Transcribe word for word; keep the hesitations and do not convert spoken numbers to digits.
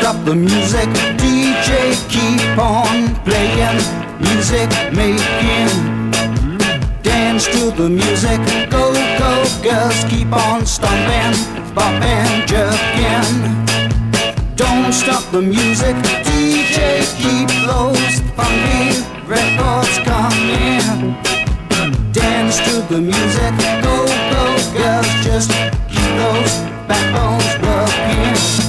stop the music, D J keep on playing, music making. Dance to the music, go, go, girls, keep on stomping, bopping, jerking. Don't stop the music, D J, keep those funky records coming. Dance to the music, go, go, girls, just keep those backbones working.